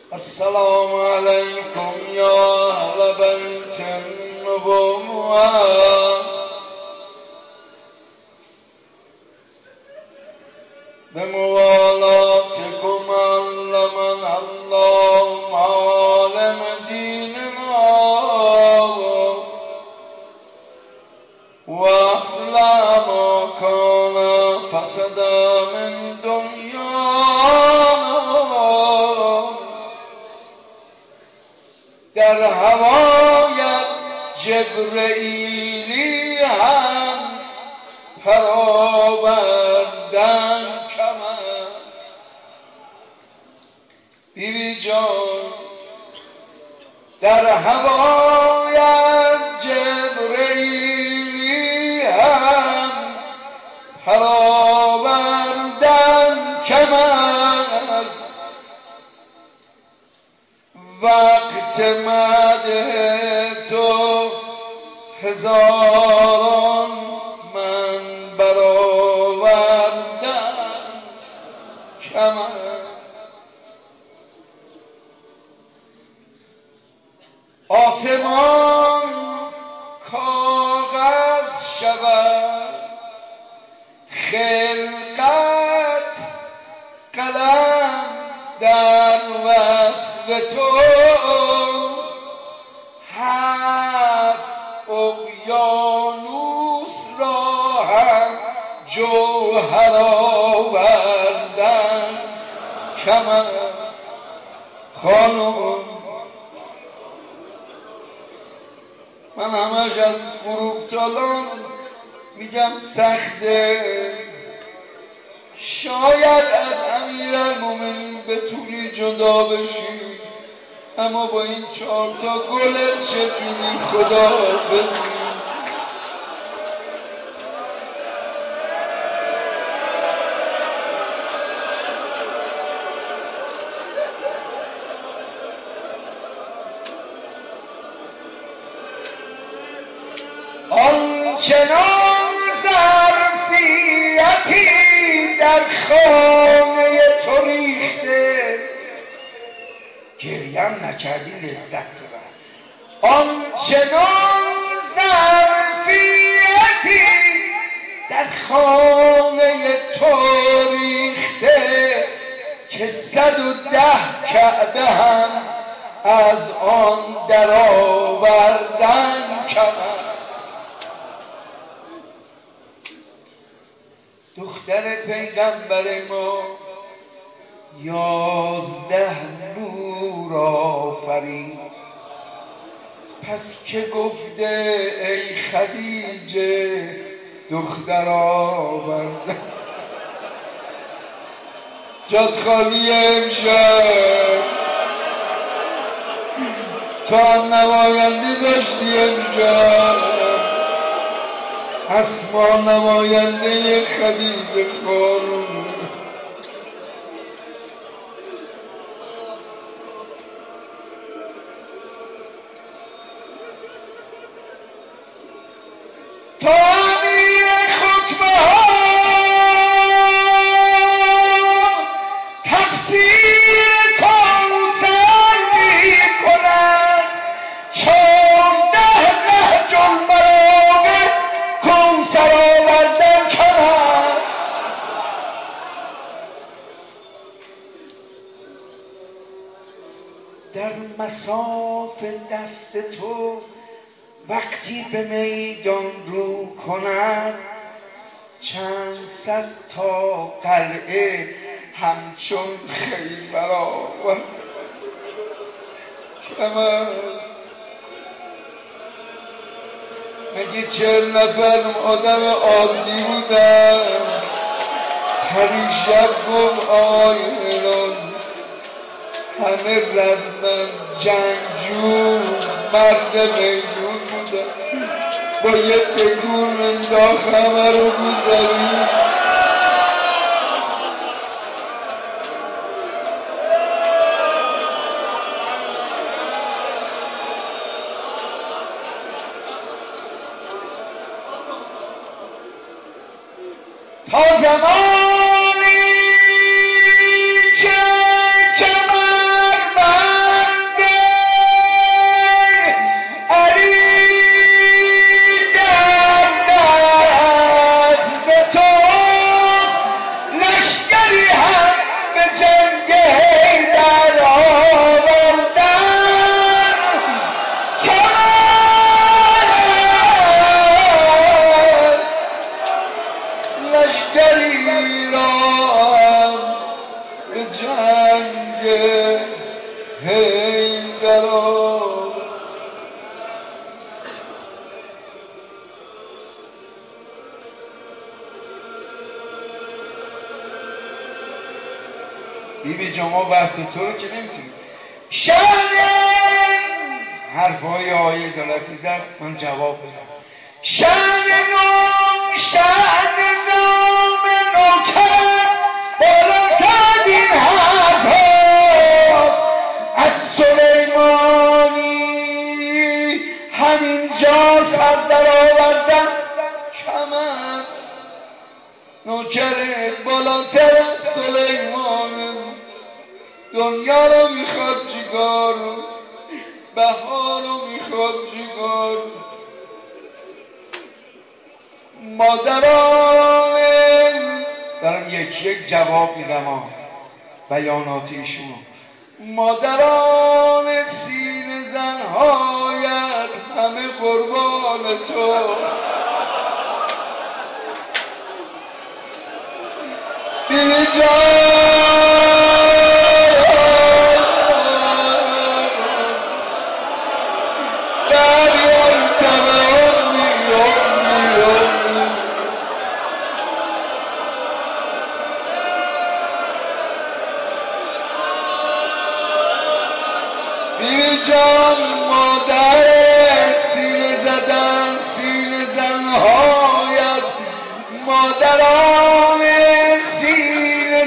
السلام علیکم یا اهل بیت النبوة بموالاتكم علمنا الله معالم ديننا وأصلح ما كان فسدا من دنيانا در هوایت جبرئیلی هم پراوردن کم است. بیبی جان در هوایت جبرئیلی هم پراوردن کم است. وقت مده تو هزاران من برآوردن کم است. آسمان کاغذ شود، خلقت قلم در وصف تو، هفت اقیانوس را هم جوهر آوردن کم است. خانم من همش از فروختالان میگم سخته، شاید از امیرالمومنین بتونی جدا بشی، اما با این 4 تا گلت چجوری خدا بزنی؟ آنچنان ظرفیتی در خانه تو ریخته، گریم نکردی لذت ببر. آنچنان ظرفیتی در خانه تو ریخته که 110 کعبه هم از آن درآوردن کم است. دختر پیغمبر ما 11 نور آفرید، پس که گفته ای خدیجه دختر آورده. جات خالی امشب، تو هم نماینده داشتی امشب، اسما نماینده خدیجه خانم. تعبیر خطبه ها تفسیر کوثر می کند، 14 نهج البلاغه کوثر آوردن کم است. در مصاف دست تو وقتی به میدان رو کند، 200 تا قلعه همچون خیبر آورد کم است. مگه 40 نفر آدم عادی بودن؟ پریشب گفت آقای هلال همه رزمن جنگجو مرد میدون بودن، با یه تکون انداخت همه رو گذارید. تا زمانی که کمر لشکری را به جنگ حیدر آورد. بیبی جان ما بحث تو رو که نمیتونیم. شأن حرفای آیه عدالتی زد، من جواب بدم. شأن نام شأن نام نوکر بالاتر این حرف هاست. از سلیمانی همینجا سر در آوردن کم است. نوکرت بالاتر از سلیمان، دنیا رو میخواد جیگار، بهار رو میخواد جیگار. مادران دارم یک جواب میدم بیانات ایشون. مادران سینه زنهایت همه قربان تو. بیبی جان مادر سینه زدن سینه زنهایت، مادران سینه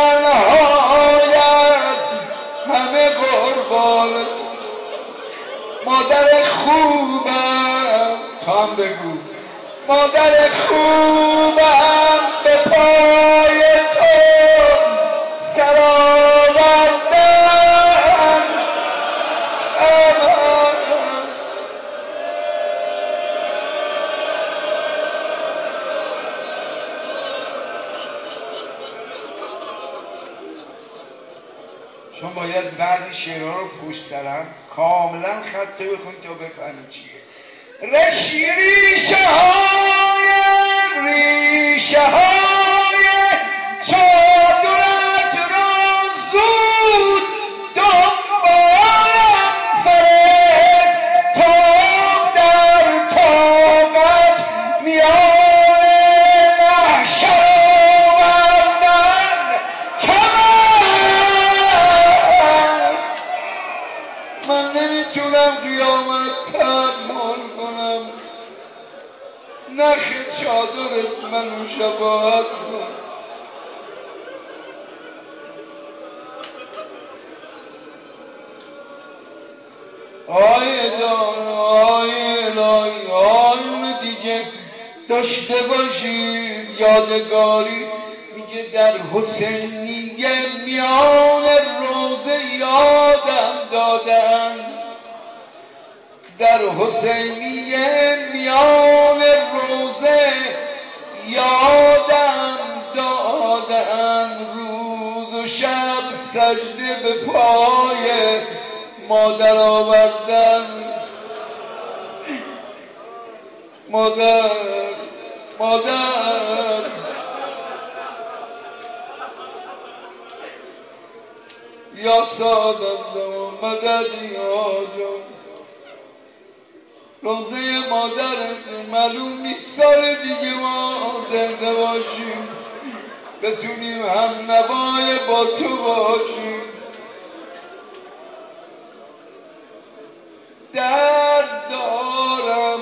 زنهایت همه قربانت. مادر خوبم تو هم بگو، مادر خوبم به پای تو سر آوردن. چون باید بعضی شعرها رو پشت سرم کاملا خط بخونی تا بفهمی چیه. ریشه های چادرت را زود دنبالم فرستاد در طاقت میان محشر آوردن کم است. من نمیتونم قیامت تحمل کنم، نخ چادرت منو شفاعت کن. آیه جان آیه الهی آیون دیگه داشته باشید یادگاری. میگه در حسینیه میان روزه یادم دادن، در حسینیه میان روزه یادم دادن. روز و شب سجده به پای مادر آوردن. مادر مادر یا سادت زمان مددی آجام. روزه مادرت معلوم نیست سال دیگه ما زنده باشیم بتونیم هم نوای با تو باشیم. درد دارم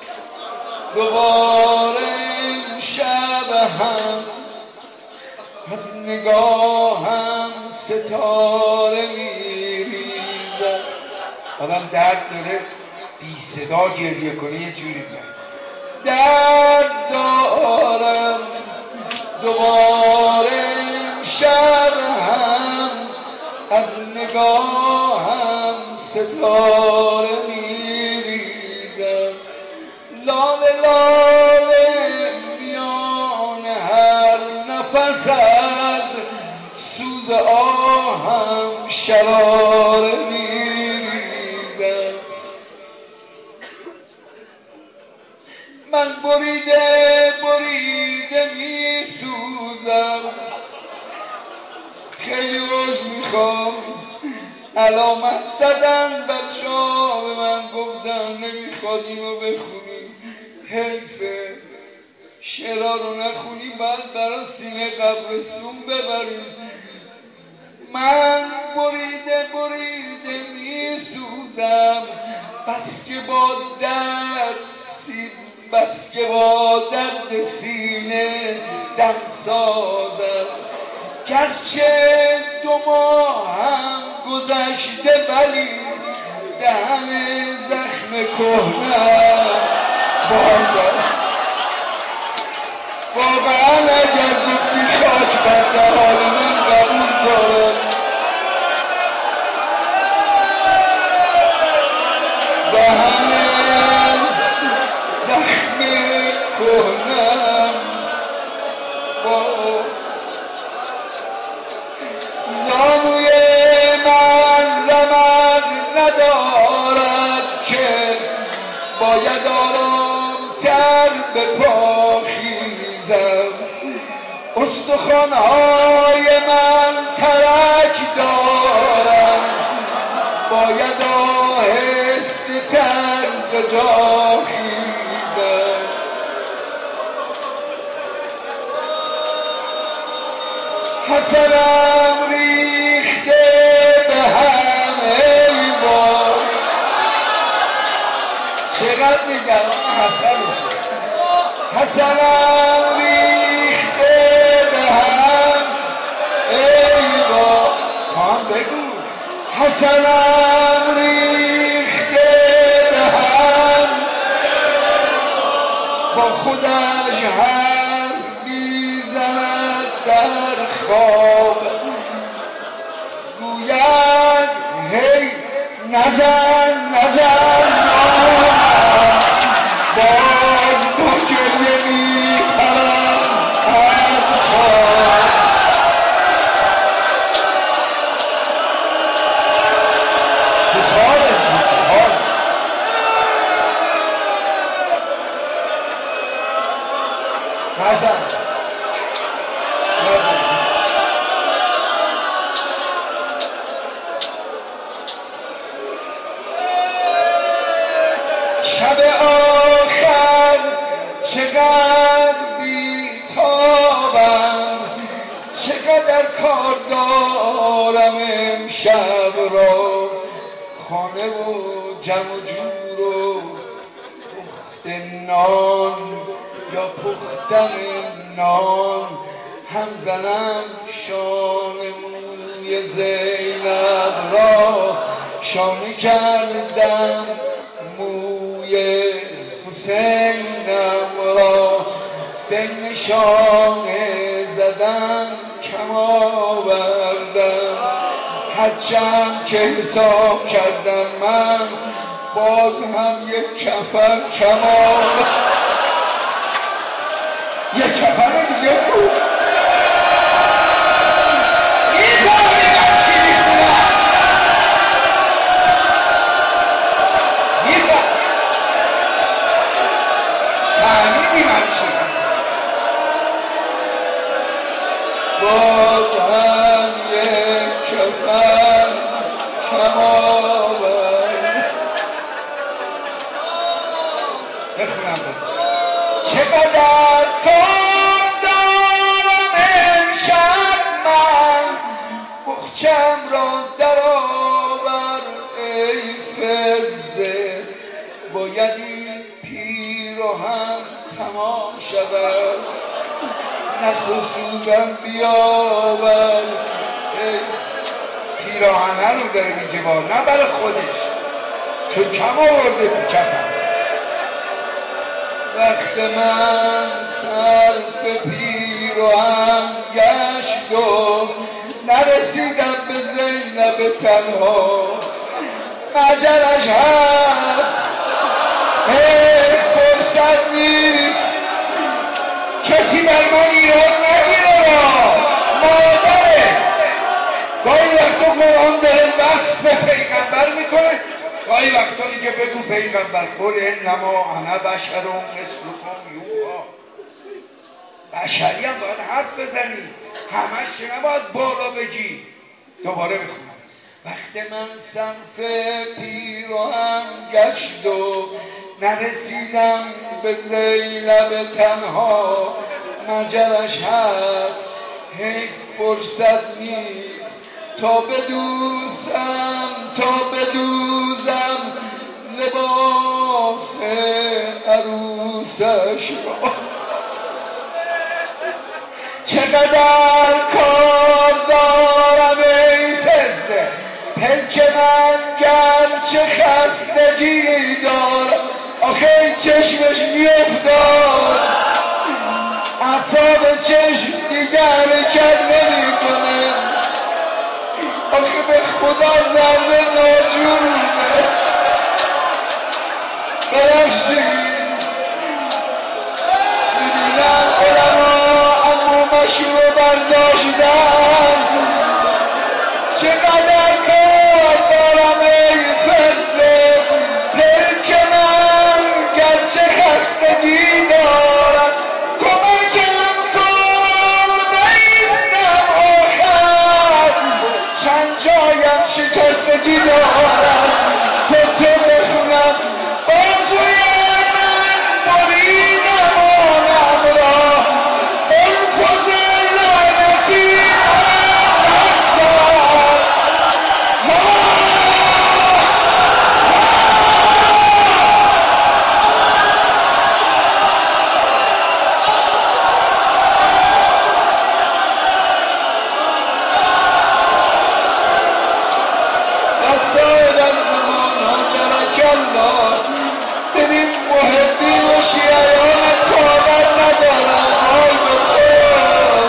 دوباره امشب هم از نگاهم ستاره میریزد. آدم درد داره بی صدا گریه کنه یه جوری میاد. درد دارم دوباره امشب هم از نگاهم ستاره میریزد. لاله لاله میان هر نفس از سوز آهم شراره میریزد. من بریده بریده میسوزم. خیلی عذر میخوام. علامت زدن بچه ها به من گفتن نمیخواد اینو بخونی، حیفه شعرها رو نخونی باید برای سینه قبرستون ببریم. من بریده بریده میسوزم، بس که با درد سینه دم ساز است. گرچه 2 ماه هم گذشته ولی دهن زخم کهنه‌ام باز است. واقعا اگر گفتی خاک بر دهان من قبول دارم. دهن زخم کهنه‌ام باز. زانوی من رمق ندارد که باید آرامتر به پا خیزم. استخوان‌های من ترک دارم، باید آهسته تر به جا خیزم. حسنم ریخته به هم ای باد. چقدر نگران حسنم ریخته به هم ای باد. خان بگو. حسنم ریخته به هم، با خودش حرف میزند در خواب. گوید هی نزن باز با گریه میپرم از خواب. تو خوابه نزن. شب آخر چقدر بیتابم، چقدر کار دارم امشب را. خانه و جمع و جور و پخت نان یا پختن نان، هم زنم شانه موی زینب را، شانه کردم موی حسینم را. بین شانه زدم کم آوردم، هرچند که حساب کردم من باز هم یک کفن کم آوردم. یک کفن دیگه بود. میفهمی من چی میخونم؟ فهمیدی من چی؟ باز هم یک کفن کم آورد. بخونم چقدر کار دارم امشب من، بخچم را در آور ای فزه. باید این پیراهن تمام شود، نخ و سوزن بیاور. پیراهنه رو داره میگه با نه برای خودش، چون کم آورده تو کفن. وقت من صرف پیراهن گشت و نرسیدم به زینب تنها. مجلش هست فرصت نیست، کسی بر من ایراد نگیره را. مادره گاهی وقتا قرآن داره وصف پیغمبر میکنه، گاهی وقتا میگه بگو پیغمبر قل انما انا بشر مثلکم یوحی. بشری هم باید حرف بزنی، همش نباید بالا بگی. دوباره میخونم. وقت من صنف پیراهم گشت و نرسیدم به زینب تنها، مجلش هست حیف فرصت نیست تا بدوزم لباس عروسش را. چقدر کار دارم ای پسر، پلک من گرچه خستگی دارم. آخه این چشمش میافتاد، اعصاب چشم دیگه حرکت نمی کنه. آخه به خدا ضربه ناجور بوده. ببخشید میبینم علما عمومش رو برداشتن. چقدر کار دارم ای فرده، پلک من گرچه خستگی دارم. کمکم کن نیستم آخر، چند جایم شکستگی دارم. تو بخونم بازوی من بریدم آنم را، انفوز لعنتی منم نکن. وسائل الزمان هاجرک الله. ببین محبین و شیعیان طاقت ندارن. وای به تو،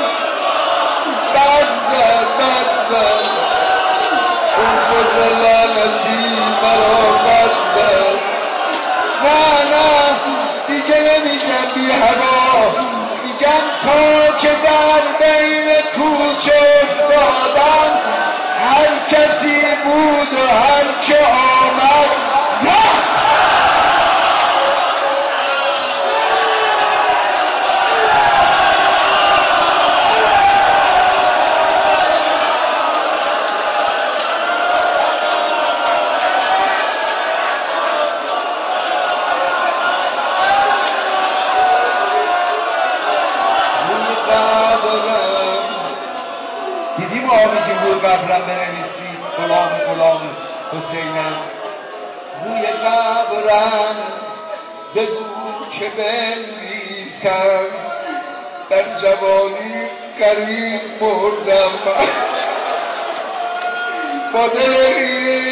بد زد انفوز لعنتی مرا بد زد. نه دیگه نمیگم بی هوا، میگم تا که در بین کوچه افتادم، هر کسی بود و هر که آمد زد. دیدی ما میگیم روی قبرم بنویسید غلام حسینم. روی قبرم بگو که بنویسم، در جوانی قریب مردم با دل